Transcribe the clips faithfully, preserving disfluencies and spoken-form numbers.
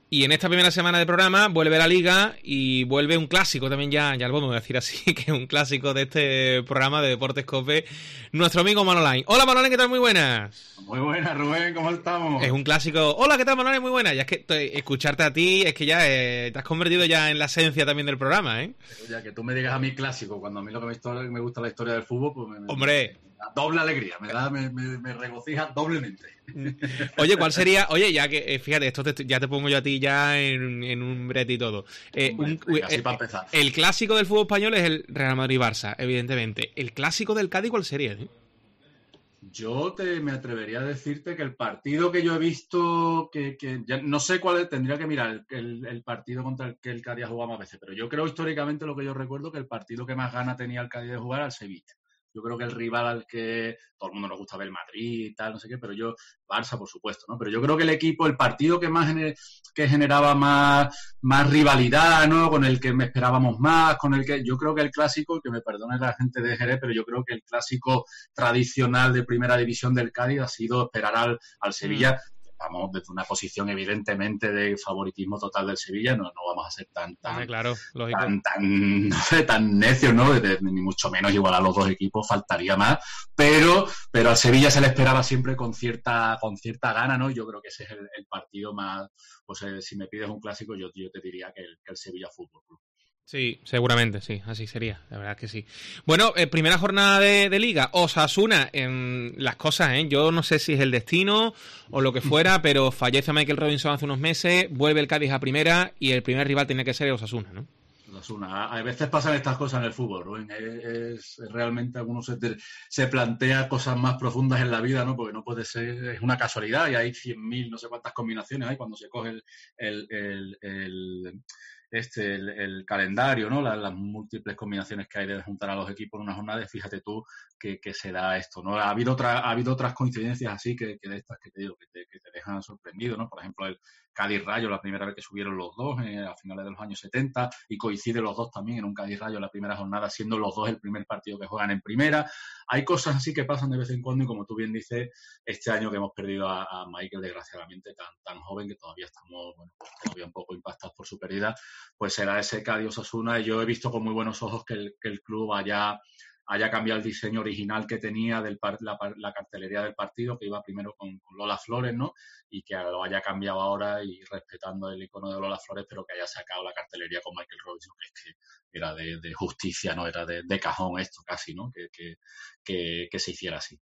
Y en esta primera semana de programa vuelve la Liga y vuelve un clásico también, ya, ya lo podemos decir así, que es un clásico de este programa de Deportes COPE, nuestro amigo Manolain. Hola Manolain, ¿qué tal? Muy buenas. Muy buenas, Rubén, ¿cómo estamos? Es un clásico. Hola, ¿qué tal Manolain? Muy buenas. Ya es que te, escucharte a ti es que ya eh, te has convertido ya en la esencia también del programa, ¿eh? Ya que tú me digas a mí clásico, cuando a mí lo que me, me gusta la historia del fútbol, pues me, Hombre. me da doble alegría, me, da, me, me, me regocija doblemente. Oye, ¿cuál sería? Oye, ya que, eh, fíjate, esto te, ya te pongo yo a ti ya en, en un brete y todo. Eh, Hombre, un, venga, así eh, para empezar. El clásico del fútbol español es el Real Madrid-Barça, evidentemente. ¿El clásico del Cádiz cuál sería? ¿Eh? Yo te, me atrevería a decirte que el partido que yo he visto, que, que ya no sé cuál es, tendría que mirar el, el, el partido contra el que el Cádiz ha jugado más veces, pero yo creo históricamente lo que yo recuerdo que el partido que más gana tenía el Cádiz de jugar al Sevilla. Yo creo que el rival al que todo el mundo nos gusta ver, el Madrid y tal, no sé qué, pero yo, Barça, por supuesto, ¿no? Pero yo creo que el equipo, el partido que más gener, que generaba más, más rivalidad, ¿no? Con el que me esperábamos más, con el que yo creo que el clásico, que me perdone la gente de Jerez, pero yo creo que el clásico tradicional de primera división del Cádiz ha sido esperar al, al Sevilla. Mm. Vamos desde una posición evidentemente de favoritismo total del Sevilla, no, no vamos a ser tan tan, claro, lógico. tan, tan, no sé, tan necios, ¿no? De, de, ni mucho menos igual a los dos equipos, faltaría más, pero, pero al Sevilla se le esperaba siempre con cierta, con cierta gana, ¿no? Yo creo que ese es el, el partido más, pues eh, si me pides un clásico, yo, yo te diría que el, que el Sevilla Fútbol Club. Sí, seguramente, sí, así sería, la verdad que sí. Bueno, eh, primera jornada de, de Liga, Osasuna, en las cosas, ¿eh? Yo no sé si es el destino o lo que fuera, pero fallece Michael Robinson hace unos meses, vuelve el Cádiz a primera y el primer rival tiene que ser el Osasuna, ¿no? Osasuna. A veces pasan estas cosas en el fútbol, Rubén. Es, es realmente algunos se, se plantea cosas más profundas en la vida, ¿no? Porque no puede ser, es una casualidad y hay cien mil, no sé cuántas combinaciones hay cuando se coge el, el, el, el este el, el calendario, ¿no? Las, las múltiples combinaciones que hay de juntar a los equipos en una jornada, fíjate tú que, que se da esto, ¿no? Ha habido otra, ha habido otras coincidencias así que, que de estas que te digo, que te, que te dejan sorprendido, ¿no? Por ejemplo, el Cádiz-Rayo, la primera vez que subieron los dos eh, a finales de los años setenta, y coinciden los dos también en un Cádiz-Rayo en la primera jornada, siendo los dos el primer partido que juegan en primera. Hay cosas así que pasan de vez en cuando y como tú bien dices, este año que hemos perdido a, a Michael, desgraciadamente tan, tan joven, que todavía estamos, bueno, pues todavía un poco impactados por su pérdida, pues será ese Cádiz Osasuna, y yo he visto con muy buenos ojos que el, que el club haya, haya cambiado el diseño original que tenía de la, la cartelería del partido, que iba primero con, con Lola Flores, ¿no? Y que lo haya cambiado ahora y respetando el icono de Lola Flores, pero que haya sacado la cartelería con Michael Robinson, que es que era de, de justicia, ¿no? Era de, de cajón esto casi, ¿no? Que, que, que, que se hiciera así.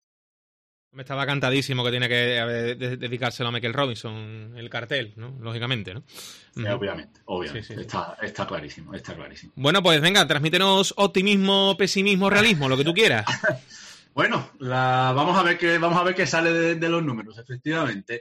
Me estaba cantadísimo que tiene que de, de, dedicárselo a Michael Robinson, el cartel, ¿no? Lógicamente, ¿no? Sí, uh-huh. Obviamente, obviamente. Sí, sí, está, sí. está clarísimo, está clarísimo. Bueno, pues venga, transmítenos optimismo, pesimismo, realismo, lo que tú quieras. Bueno, la, vamos a ver qué, vamos a ver qué sale de, de los números, efectivamente.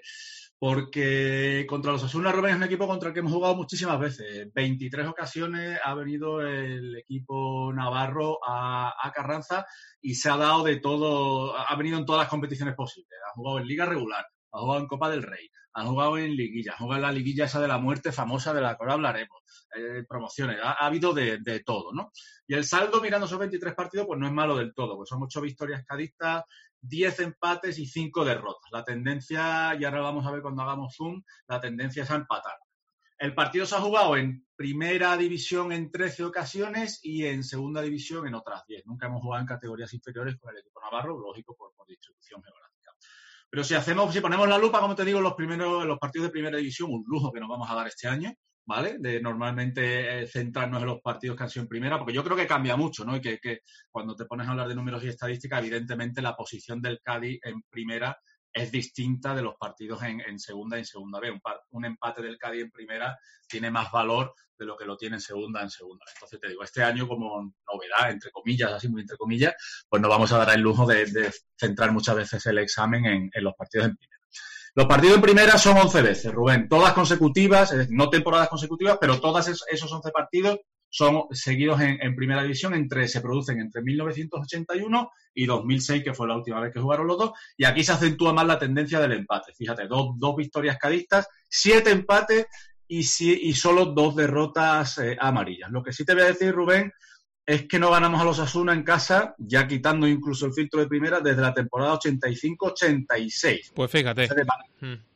Porque contra los Osasuna, Rubén, es un equipo contra el que hemos jugado muchísimas veces. veintitrés ocasiones ha venido el equipo navarro a, a Carranza y se ha dado de todo, ha venido en todas las competiciones posibles. Ha jugado en Liga Regular, ha jugado en Copa del Rey, ha jugado en Liguilla, ha jugado en la Liguilla esa de la muerte famosa de la que ahora hablaremos, eh, promociones, ha, ha habido de, de todo, ¿no? Y el saldo, mirando esos veintitrés partidos, pues no es malo del todo, pues son ocho victorias cadistas, diez empates y cinco derrotas. La tendencia, y ahora vamos a ver cuando hagamos zoom, la tendencia es a empatar. El partido se ha jugado en primera división en trece ocasiones y en segunda división en otras diez. Nunca hemos jugado en categorías inferiores con el equipo navarro, lógico, por, por distribución geográfica. Pero si hacemos, si ponemos la lupa, como te digo, los primeros, los partidos de primera división, un lujo que nos vamos a dar este año, ¿vale? De normalmente eh, centrarnos en los partidos que han sido en primera, porque yo creo que cambia mucho, ¿no? Y que, que cuando te pones a hablar de números y estadísticas, evidentemente la posición del Cádiz en primera es distinta de los partidos en, en segunda y en segunda B. Un, par, un empate del Cádiz en primera tiene más valor de lo que lo tiene en segunda en segunda. Entonces te digo, este año como novedad, entre comillas, así muy entre comillas, pues nos vamos a dar el lujo de, de centrar muchas veces el examen en, en los partidos en primera. Los partidos en primera son once veces, Rubén, todas consecutivas, no temporadas consecutivas, pero todos esos once partidos son seguidos en, en primera división, entre se producen entre mil novecientos ochenta y uno y dos mil seis, que fue la última vez que jugaron los dos, y aquí se acentúa más la tendencia del empate. Fíjate, dos, dos victorias cadistas, siete empates y, y solo dos derrotas eh, amarillas. Lo que sí te voy a decir, Rubén, es que no ganamos a los Osasuna en casa, ya quitando incluso el filtro de primera, desde la temporada ochenta y cinco ochenta y seis. Pues fíjate. Van, hmm.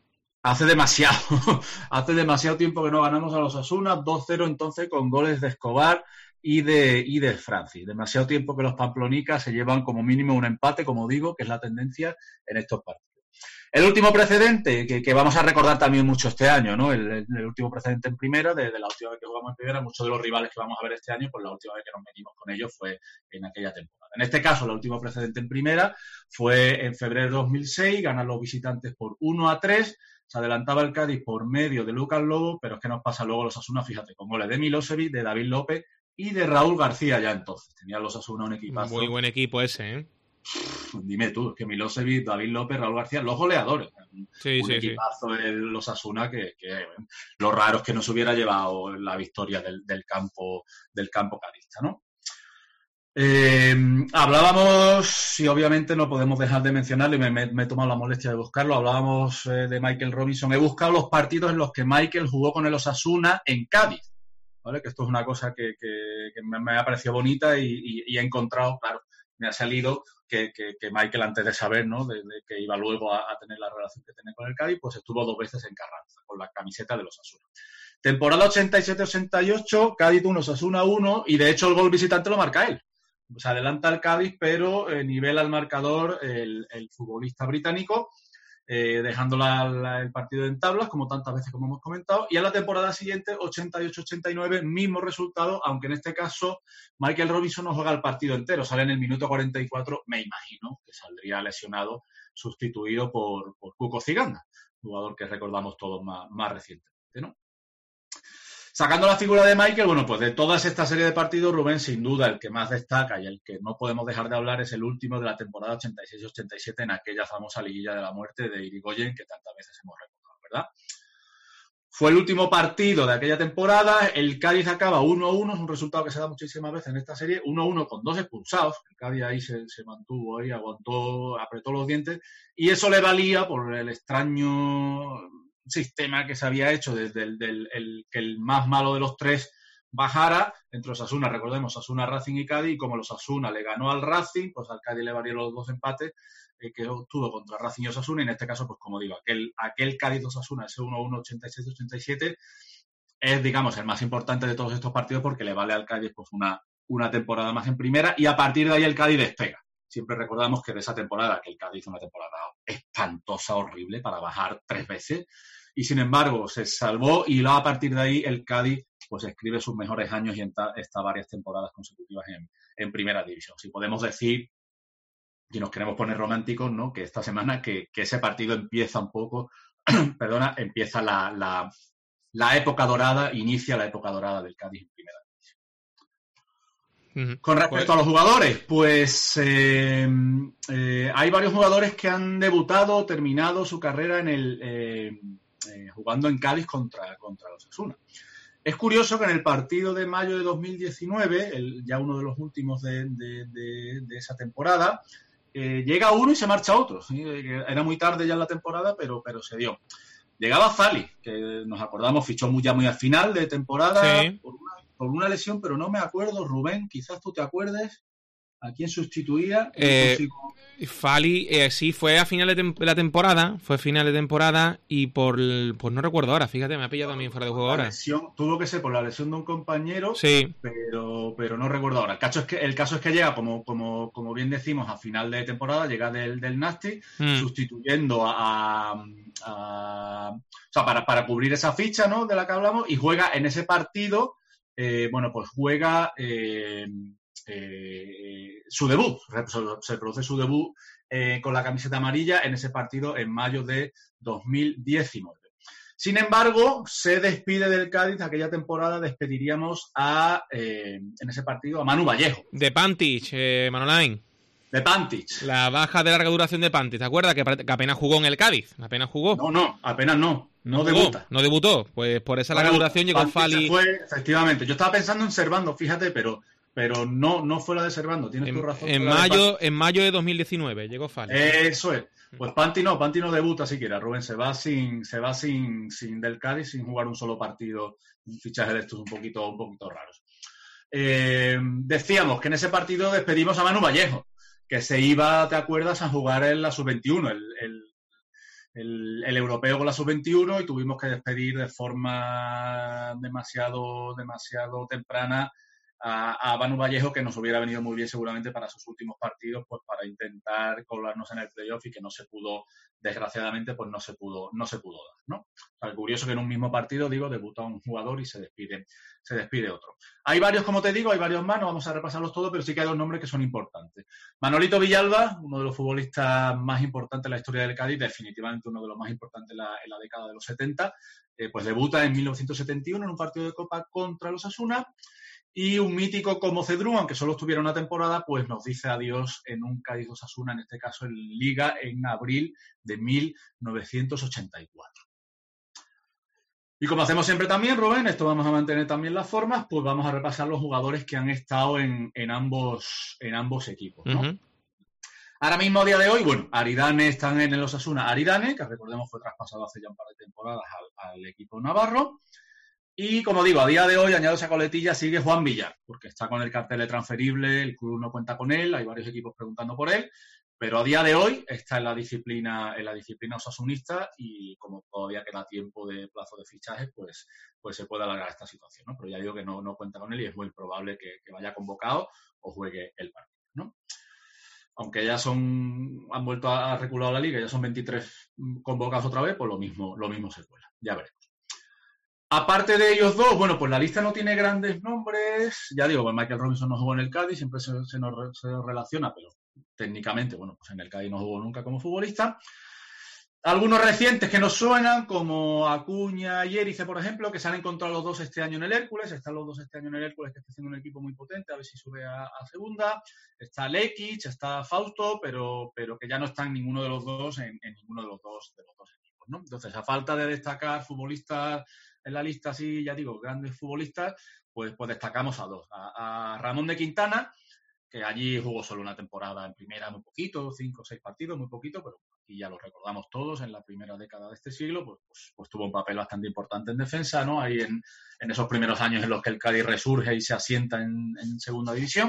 Hace demasiado, hace demasiado tiempo que no ganamos a los Osasuna, dos cero entonces con goles de Escobar y de, y de Francis. Demasiado tiempo que los pamplonicas se llevan como mínimo un empate, como digo, que es la tendencia en estos partidos. El último precedente, que, que vamos a recordar también mucho este año, ¿no? El, el, el último precedente en primera, de, de la última vez que jugamos en primera, muchos de los rivales que vamos a ver este año, pues la última vez que nos metimos con ellos fue en aquella temporada. En este caso, el último precedente en primera fue en febrero de dos mil seis, ganan los visitantes por uno a tres, se adelantaba el Cádiz por medio de Lucas Lobo, pero es que nos pasa luego los Osasuna, fíjate, con goles de Milosevic, de David López y de Raúl García ya entonces. Tenían los Osasuna un equipazo. Muy buen equipo ese, ¿eh? Dime tú, es que Milosevic, David López, Raúl García, los goleadores. Sí, un sí, equipazo sí. El, los Osasuna que, que lo raro es que nos hubiera llevado la victoria del, del campo del campo cadista, ¿no? Eh, hablábamos, y obviamente no podemos dejar de mencionarlo, y me, me, me he tomado la molestia de buscarlo, hablábamos eh, de Michael Robinson. He buscado los partidos en los que Michael jugó con el Osasuna en Cádiz, ¿vale? Que esto es una cosa que, que, que me, me ha parecido bonita y, y, y he encontrado, claro, me ha salido que, que, que Michael, antes de saber, ¿no?, de, de que iba luego a, a tener la relación que tenía con el Cádiz, pues estuvo dos veces en Carranza con la camiseta de los Osasuna. Temporada ochenta y siete ochenta y ocho, Cádiz uno, Osasuna uno, y de hecho el gol visitante lo marca él. Se adelanta el Cádiz, pero eh, nivela al marcador el, el futbolista británico, eh, dejando la, la, el partido en tablas, como tantas veces como hemos comentado. Y a la temporada siguiente, ochenta y ocho ochenta y nueve, mismo resultado, aunque en este caso Michael Robinson no juega el partido entero, sale en el minuto cuarenta y cuatro, me imagino que saldría lesionado, sustituido por, por Cuco Ciganda, jugador que recordamos todos más, más recientemente, ¿no? Sacando la figura de Michael, bueno, pues de toda esta serie de partidos, Rubén, sin duda, el que más destaca y el que no podemos dejar de hablar es el último de la temporada ochenta y seis ochenta y siete, en aquella famosa liguilla de la muerte de Irigoyen que tantas veces hemos recordado, ¿verdad? Fue el último partido de aquella temporada, el Cádiz acaba uno a uno, es un resultado que se da muchísimas veces en esta serie, uno a uno con dos expulsados, el Cádiz ahí se, se mantuvo, ahí aguantó, apretó los dientes, y eso le valía por el extraño sistema que se había hecho desde el, del, el, que el más malo de los tres bajara entre los Osasuna, recordemos, Osasuna, Racing y Cádiz, y como los Osasuna le ganó al Racing, pues al Cádiz le valieron los dos empates eh, que obtuvo contra Racing y Osasuna, y en este caso, pues como digo, aquel, aquel Cádiz-Osasuna, ese uno a uno ochenta y seis ochenta y siete, es, digamos, el más importante de todos estos partidos porque le vale al Cádiz pues una, una temporada más en primera, y a partir de ahí el Cádiz despega. Siempre recordamos que de esa temporada, que el Cádiz hizo una temporada espantosa, horrible, para bajar tres veces, y sin embargo se salvó, y luego a partir de ahí el Cádiz pues escribe sus mejores años y está varias temporadas consecutivas en, en primera división. Si podemos decir, si nos queremos poner románticos, ¿no?, que esta semana que, que ese partido empieza un poco, perdona, empieza la, la, la época dorada, inicia la época dorada del Cádiz en primera división. Uh-huh. Con respecto pues... a los jugadores, pues eh, eh, hay varios jugadores que han debutado, terminado su carrera en el eh, eh, jugando en Cádiz contra, contra los Osasuna. Es curioso que en el partido de mayo de dos mil diecinueve, el, ya uno de los últimos de, de, de, de esa temporada, eh, llega uno y se marcha otro. ¿Sí? Era muy tarde ya en la temporada, pero, pero se dio. Llegaba Fali, que nos acordamos, fichó muy, ya muy al final de temporada, sí, por, una, por una lesión, pero no me acuerdo, Rubén, quizás tú te acuerdes. ¿A quién sustituía? Eh, Fali, eh, sí, fue a final de, tem- de la temporada, fue a final de temporada y por, pues no recuerdo ahora, fíjate, me ha pillado también fuera de juego ahora. Lesión, tuvo que ser por la lesión de un compañero, sí, pero, pero no recuerdo ahora. El caso es que, el caso es que llega, como, como, como bien decimos, a final de temporada, llega del, del Nasti, mm. sustituyendo a, a, a... O sea, para, para cubrir esa ficha, ¿no?, de la que hablamos, y juega en ese partido, eh, bueno, pues juega... Eh, Eh, su debut, se produce su debut eh, con la camiseta amarilla en ese partido en mayo de dos mil diecinueve. Sin embargo, se despide del Cádiz aquella temporada, despediríamos a eh, en ese partido a Manu Vallejo. De Pantic, eh, Manolain. De Pantic. La baja de larga duración de Pantic, ¿te acuerdas? Que, que apenas jugó en el Cádiz, apenas jugó. No, no, apenas no. No, no debuta. Jugó, no debutó, pues por esa larga bueno, duración llegó Fali. Fue, efectivamente, yo estaba pensando en Servando, fíjate, pero... Pero no, no fue la de Servando, tienes en, tu razón. En mayo, en mayo de dos mil diecinueve llegó Fali. Eso es. Pues Panti no, Panti no debuta siquiera, Rubén. Se va sin, se va sin, sin del Cádiz, sin jugar un solo partido, un fichaje de estos un poquito, un poquito raros. Eh, decíamos que en ese partido despedimos a Manu Vallejo, que se iba, ¿te acuerdas?, a jugar en la sub veintiuno, el, el, el, el europeo con la sub veintiuno y tuvimos que despedir de forma demasiado, demasiado temprana a, a Manu Vallejo, que nos hubiera venido muy bien seguramente para sus últimos partidos, pues para intentar colarnos en el playoff y que no se pudo, desgraciadamente, pues no se pudo, no se pudo dar, ¿no? O sea, curioso que en un mismo partido, digo, debuta un jugador y se despide, se despide otro. Hay varios, como te digo, hay varios más, no vamos a repasarlos todos, pero sí que hay dos nombres que son importantes. Manolito Villalba, uno de los futbolistas más importantes en la historia del Cádiz, definitivamente uno de los más importantes en la, en la década de los setenta, eh, pues debuta en mil novecientos setenta y uno en un partido de Copa contra los Osasuna. Y un mítico como Cedrún, aunque solo estuviera una temporada, pues nos dice adiós en un Cádiz Osasuna, en este caso en Liga, en abril de mil novecientos ochenta y cuatro. Y como hacemos siempre también, Rubén, esto vamos a mantener también las formas, pues vamos a repasar los jugadores que han estado en, en, ambos, en ambos equipos, ¿no? Uh-huh. Ahora mismo, a día de hoy, bueno, Aridane están en el Osasuna. Aridane, que recordemos fue traspasado hace ya un par de temporadas al, al equipo navarro. Y como digo, a día de hoy, añado esa coletilla, sigue Juan Villar, porque está con el cartel de transferible, el club no cuenta con él, hay varios equipos preguntando por él, pero a día de hoy está en la disciplina, en la disciplina osasunista y como todavía queda tiempo de plazo de fichajes, pues, pues se puede alargar esta situación, ¿no? Pero ya digo que no, no cuenta con él y es muy probable que, que vaya convocado o juegue el partido, ¿no? Aunque ya son, han vuelto a recular la liga, ya son veintitrés convocados otra vez, pues lo mismo, lo mismo se cuela, ya veremos. Aparte de ellos dos, bueno, pues la lista no tiene grandes nombres. Ya digo, pues Michael Robinson no jugó en el Cádiz, siempre se, se, nos, se nos relaciona, pero técnicamente, bueno, pues en el Cádiz no jugó nunca como futbolista. Algunos recientes que nos suenan, como Acuña y Erice, por ejemplo, que se han encontrado los dos este año en el Hércules. Están los dos este año en el Hércules, que está haciendo un equipo muy potente, a ver si sube a, a segunda. Está Lekic, está Fausto, pero, pero que ya no están ninguno de los dos en, en ninguno de los dos, de los dos equipos, ¿no? Entonces, a falta de destacar futbolistas en la lista, así, ya digo, grandes futbolistas, pues, pues destacamos a dos. A, a Ramón de Quintana, que allí jugó solo una temporada en primera, muy poquito, cinco o seis partidos, muy poquito, pero aquí ya lo recordamos todos, en la primera década de este siglo, pues, pues, pues tuvo un papel bastante importante en defensa, ¿no? Ahí en, en esos primeros años en los que el Cádiz resurge y se asienta en, en segunda división.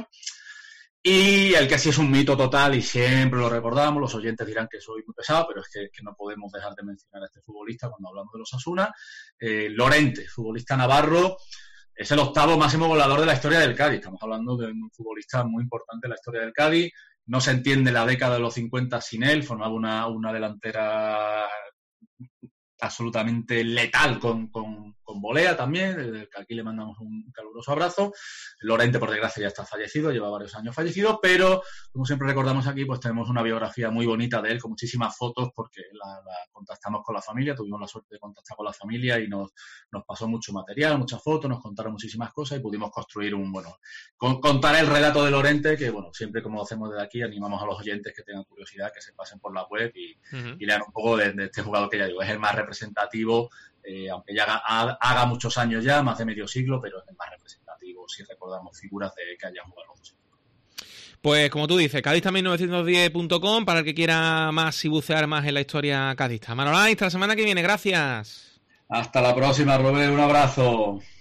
Y el que sí es un mito total y siempre lo recordamos, los oyentes dirán que soy muy pesado, pero es que, que no podemos dejar de mencionar a este futbolista cuando hablamos de los Osasuna. Eh, Lorente, futbolista navarro, es el octavo máximo goleador de la historia del Cádiz. Estamos hablando de un futbolista muy importante en la historia del Cádiz. No se entiende la década de los cincuenta sin él, formaba una, una delantera absolutamente letal con, con, con Bolea también, desde que aquí le mandamos un caluroso abrazo. Lorente, por desgracia, ya está fallecido, lleva varios años fallecido, pero como siempre recordamos aquí, pues tenemos una biografía muy bonita de él, con muchísimas fotos, porque la, la contactamos con la familia, tuvimos la suerte de contactar con la familia y nos, nos pasó mucho material, muchas fotos, nos contaron muchísimas cosas y pudimos construir un, bueno, con, contar el relato de Lorente, que bueno, siempre como hacemos desde aquí, animamos a los oyentes que tengan curiosidad, que se pasen por la web y, uh-huh. y lean un poco de, de este jugador que ya digo, es el más representativo, eh, aunque ya haga, haga muchos años ya, más de medio siglo, pero es el más representativo si recordamos figuras de que hayan jugado los dos. Pues como tú dices, Cádiz mil novecientos diez punto com para el que quiera más y bucear más en la historia cadista. Manolay, hasta la semana que viene, gracias. Hasta la próxima, Robert, un abrazo.